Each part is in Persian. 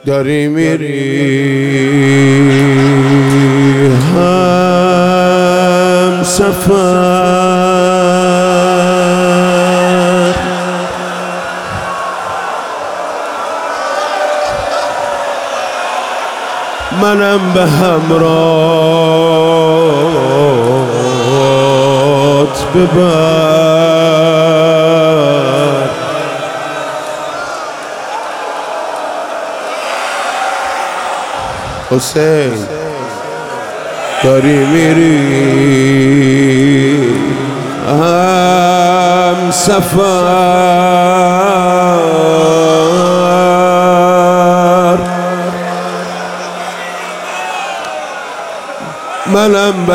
داری میری هم سفر، منم به همراهت ببر. حسین داری میری هم سفر، منم به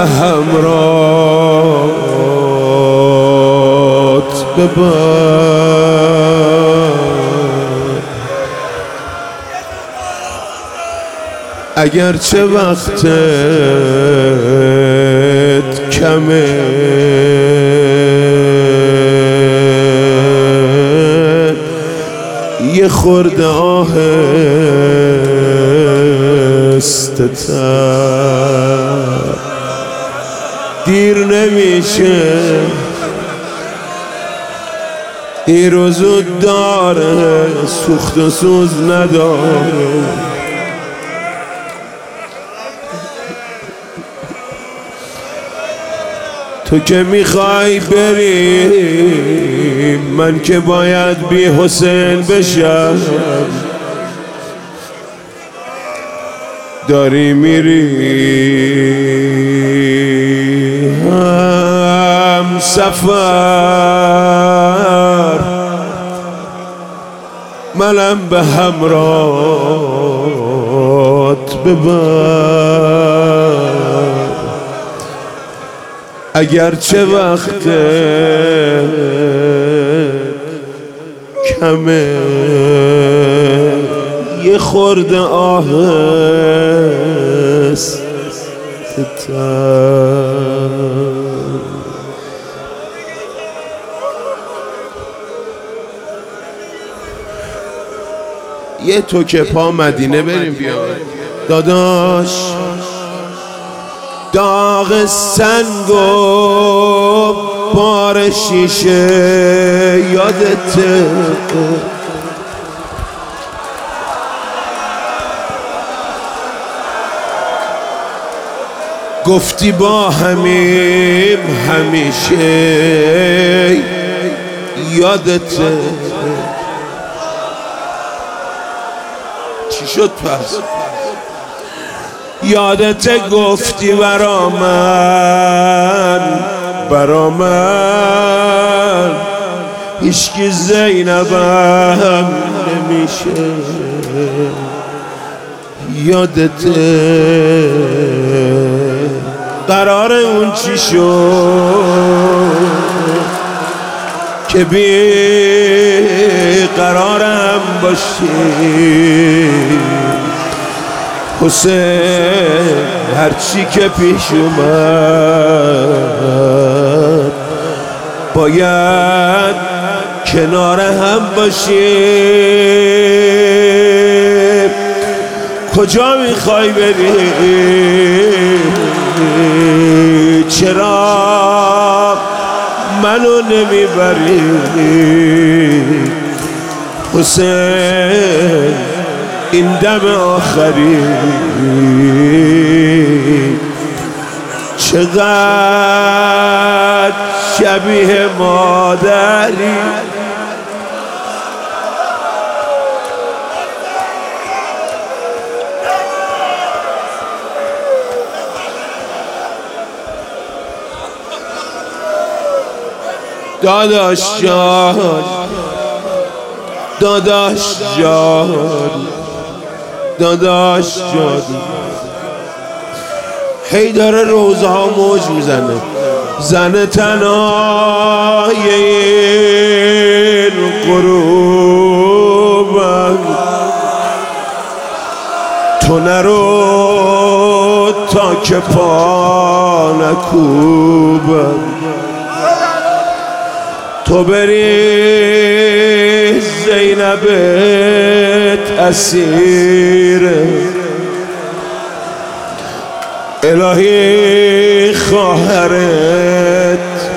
همراهت ببر. اگرچه وقتت کمه، یه خورده آهسته تر، دیر نمیشه، دیر و زود داره، سوخت و سوز نداره. تو که میخوای بری، من که باید بی حسین بشم. داری میری هم سفر، منم به همراهت ببر. اگرچه وقت کمه، یه خورده آهسته تر. یه تو که پا مدینه بریم بیام داداش. داغ سنگ و بار شیشه یادته، گفتی با همیم همیشه یادته. چی شد پس؟ یادت گفتی برا من هیچکی زینبم نمیشه. یادته قرار اون چی شد که بی قرارم باشی. حسین هرچی که پیش اومد باید کنار هم باشیم. کجا میخوای بری؟ چرا منو نمیبری؟ حسین این دم آخری چقدر شبیه مادری. داداش جان، داداش جان، داداش جان، هی داره روزه ها موج میزنه. زن تنهای این غروبم، تو نرو تا که پا نکوبم. تو بری زینبت اسیر، الهی خواهرت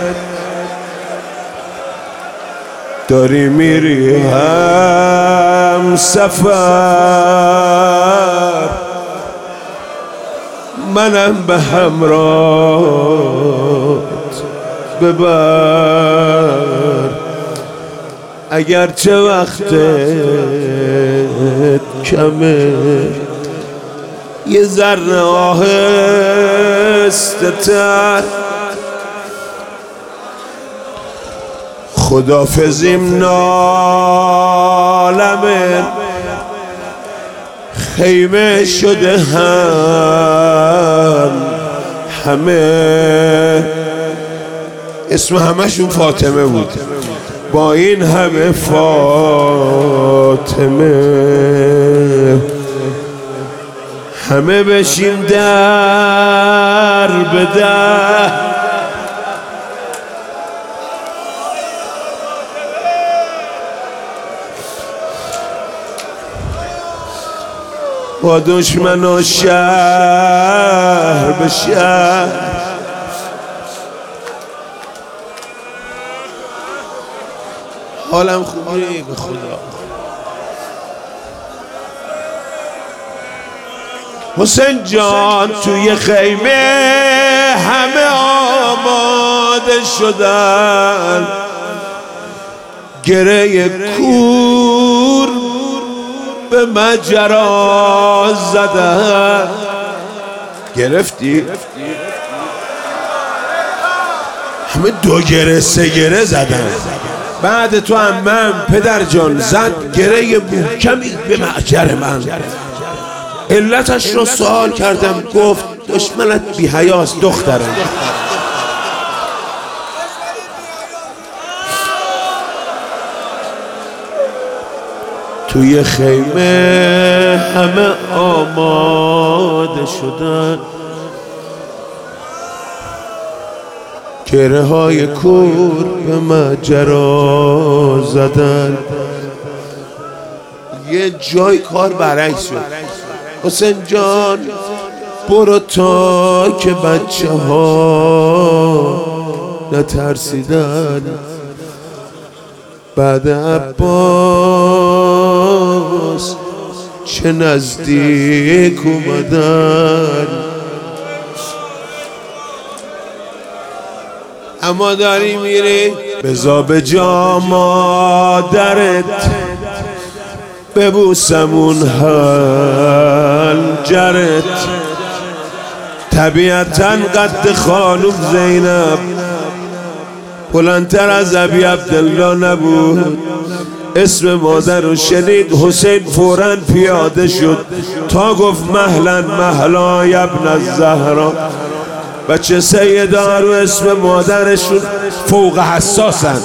داری میری هم سفر، منم به همراهت ببر. اگرچه وقتت کمه یه ذره آهسته تر، خدافزیم نالمه خیمه شده همه اسم همشون فاطمه بود، با این همه فاطمه همه بشین در به در، با دشمن و شهر به شهر حالم خوبی به خدا. حسین جان توی خیمه همه آماده شدن، گره کور به مجرا زدن. گرفتی؟ همه 2 گره 3 گره زدن. بعد تو عمم پدر جان زد گره محکمی به معجر من. علتش رو سوال کردم، گفت دشمنت بی حیاست دخترم. توی خیمه همه آماده شدن، گره های کور به مجرا زدن. یه جای کار برعکس شد. حسین جان برو تا که بچه ها نترسیدن، بعد عباس چه نزدیک اومدن. اما داری میری بزا به جا مادرت ببوسمون حنجرت. طبیعتاً قد خانم زینب بلندتر از ابی عبدالله نبود. اسم مادر رو شنید حسین فوراً پیاده شد تا گفت مهلا مهلا ابن الزهرا. بچه سیدا رو اسم مادرشون فوق حساسن،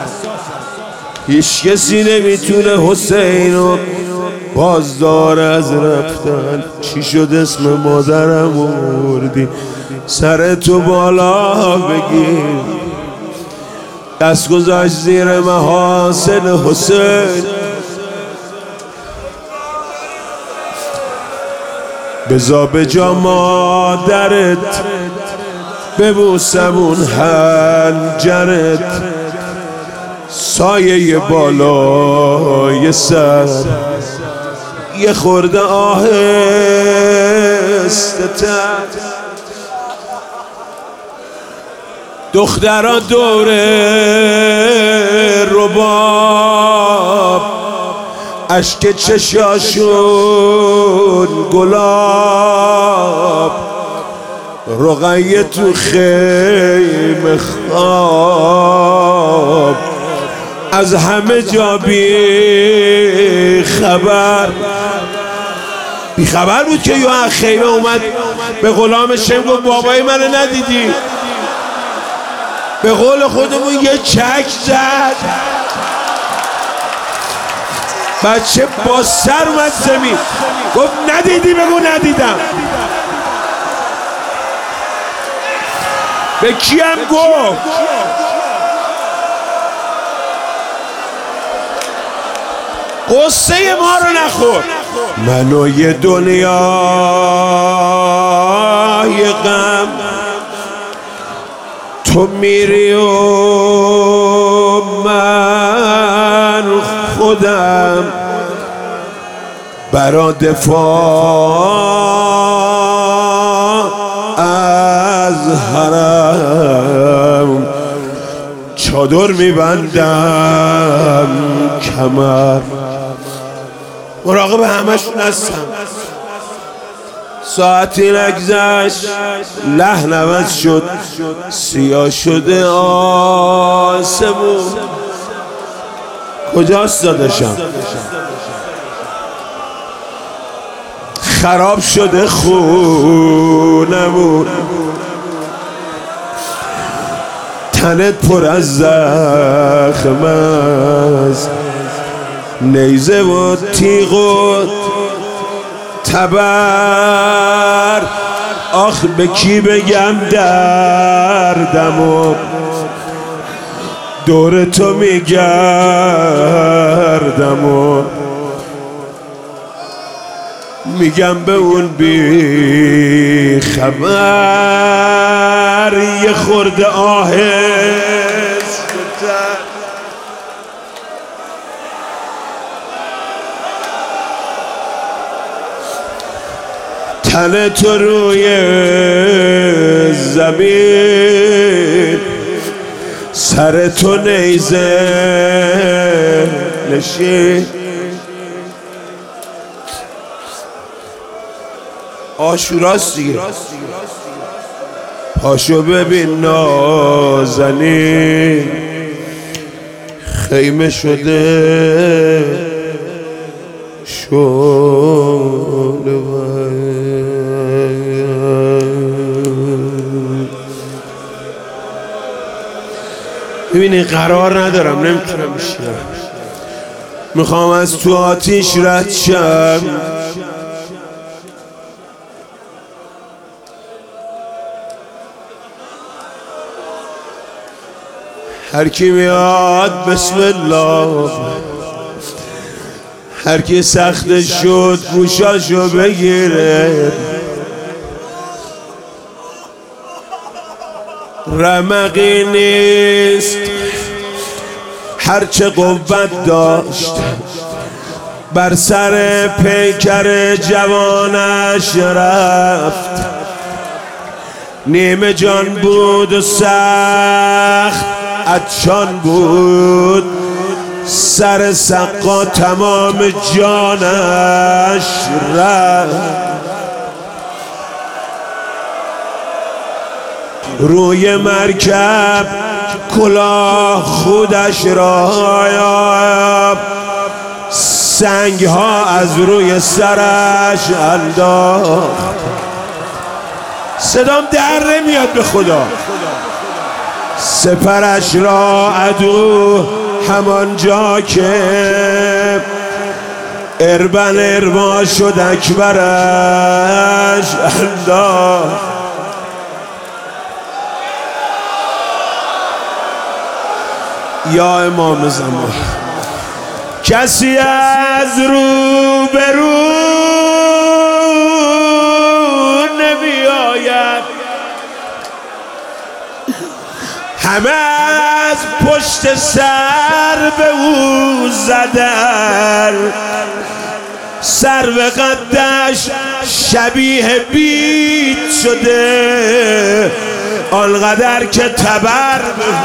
هیچ کسی نمیتونه حسین رو بازدار از رفتن. چی شد اسم مادرم آوردی؟ سر تو بالا بگیر. دست گذاشت زیر محاسن حسین، بزا به جا مادرت ببوسمون حنجرت. سایه بالای سر یه خورده آهسته تر. دخترها دوره رباب اشک چشاشون گلاب. رقیه تو خیمه خواب از همه جا بی خبر بود که یه خیمه اومد به غلام شم گفت بابای منو ندیدی؟ به قول خودمون یه چک زد، بچه با سر اومد زمین گفت ندیدی؟ بگو ندیدم. به کیم گفت؟ قصه ما رو نخور. منو یه دنیای غم تو میری و من خودم برا دفاع از حرم چادر میبندم کمر. مراقب همشون هستم. ساعتی نگذشت لحن عوض شد، سیاه شده آسمون. کجاست داداشم؟ خراب شده خونمون، تنت پر از زخم است، نیزه و تیغ و تبر. آخ به کی بگم دردم و دور تو میگردم و میگم به اون بی خبر یه خورده آهسته‌تر. تن تو روی زمین، سر تو نیزه نشین. عاشوراست دیگه، پاشو ببین نازنین خیمه شده شعله. ببینی قرار ندارم، نمیتونم بشینم، میخوام از تو آتیش رد شم. هر کی میاد بسم الله، هر کی سخت شد گوشاشو بگیره. رمقی نیست هرچه قوت داشت، بر سر پیکر جوانش رفت. نیمه جان بود و سخت عطشان بود، سر سقا تمام جانش رفت. روی مرکب کلاه خودش را سنگ ها از روی سرش انداخت. صدام در نمیاد به خدا. سپرش را عدو همانجا که اربن اربا شد اکبرش انداخت. یا امام زمان، کسی از رو به رو نمی آید، همه از پشت سر به او زدن. سر به قدش شبیه بید شده، آنقدر که تبر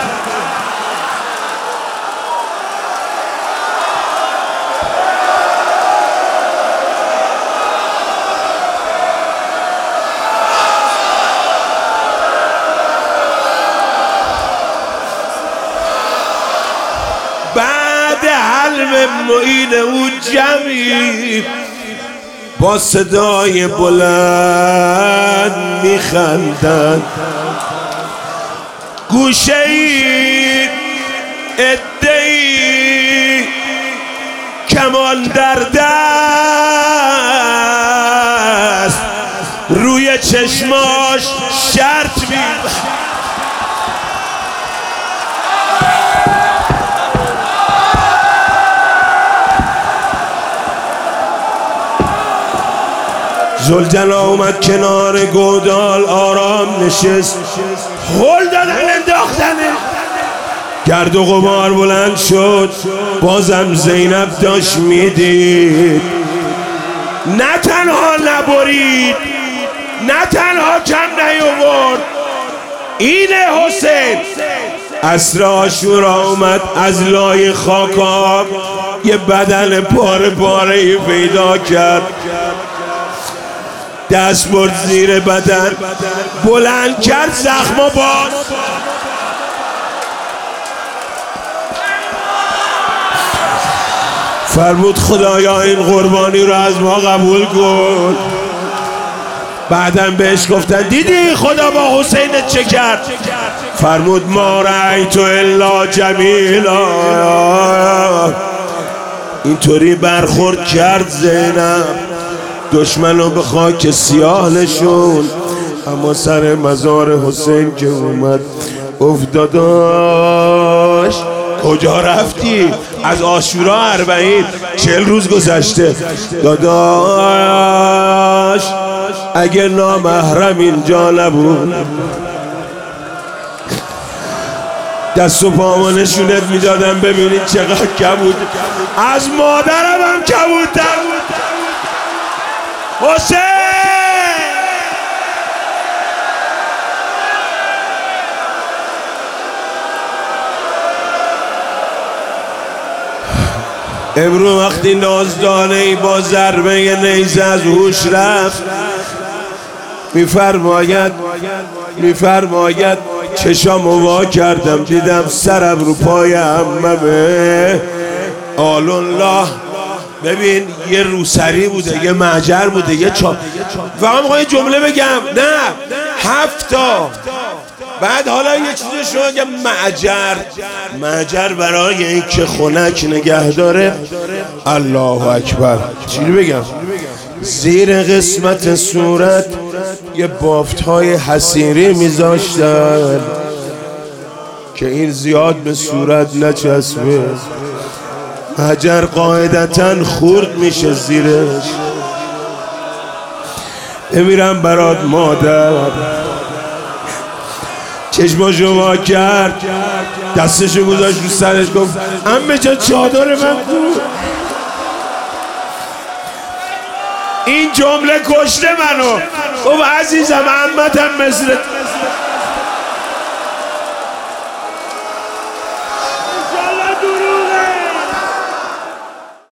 بعد حلم معین او جمعی با صدای بلند میخندند. گوشه‌ای عده‌ای کمان در دست، روی چشماش شرط می‌بندند. زلجلا اومد کنار گودال آرام نشست، هل دادن انداختنه، گرد و غبار بلند شد. بازم زینب داشت میدید، نه تنها نبرید، نه تنها کم نیاورد، اینه حسین. عصر عاشورا اومد، از لای خاک آب یه بدن پاره پاره‌ای پیدا کرد، دست برد زیر بدن، بلند کرد زخما باز. فرمود خدایا این قربانی رو از ما قبول کن. بعدم بهش گفتن دیدی خدا با حسین چه کرد؟ فرمود ما رأیت الا جمیلا. اینطوری برخورد کرد زینب، دشمنو به خاک سیاه نشون. اما سر مزار حسین که اومد گفت داداش کجا رفتی؟ از عاشورا 40 روز گذشته. داداش اگه نامحرم اینجا نبود دست و پامو نشونت میدادم ببینید چقدر کبود. از مادرم هم کبودتر بود. حسین امرو وقتی نازدانه‌ای با ضربه نیزه از هوش رفت، میفرماید چشامو وا کردم دیدم سرم رو پای عممه. آلالله. ببین یه روسری بوده، یه معجر بوده، یه فقط میخوام یه جمله بگم، نه 7 تا. بعد حالا یه چیزی شما بگم، معجر برای این که خنک نگه داره. الله اکبر. چی بگم؟ زیر قسمت صورت یه بافت‌های حصیری میذاشتن که این زیاد به صورت نچسبه. حجر قاعدتاً خورد میشه زیرش. بمیرم برات مادر. چشماشو وا کرد، دستشو گذاشت رو سرش، گفت عمه جان چادر من کو؟ این جمله کشته منو. گفت عزیزم عمتم مثل